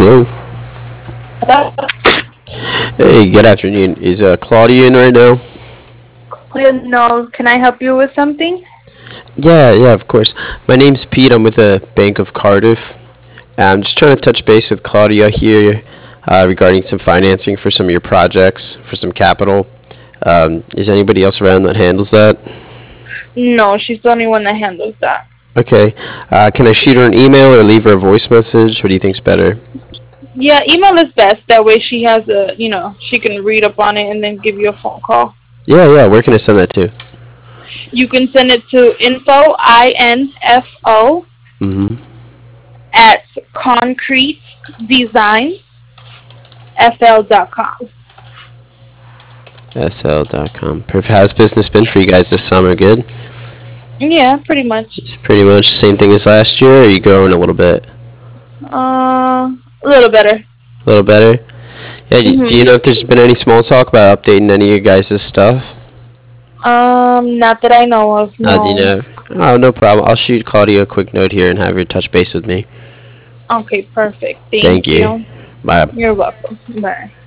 Hello. Hello? Hey, good afternoon. Is Claudia in right now? No, can I help you with something? Yeah, of course. My name's Pete. I'm with the Bank of Cardiff. I'm just trying to touch base with Claudia here regarding some financing for some of your projects, for some capital. Is anybody else around that handles that? No, she's the only one that handles that. Okay. Can I shoot her an email or leave her a voice message? What do you think's better? Yeah, email is best. That way she has she can read up on it and then give you a phone call. Yeah. Where can I send that to? You can send it to info Mm-hmm. at concretedesignfl.com. SL.com. How's business been for you guys this summer? Good? Yeah, pretty much. It's pretty much the same thing as last year, or are you growing a little bit? A little better. A little better? Yeah, do you Mhm. know if there's been any small talk about updating any of your guys' stuff? Not that I know of. Do you No. know? Oh, no problem. I'll shoot Claudia a quick note here and have her touch base with me. Okay, perfect. Thank Thank you. you. Bye. You're welcome. Bye.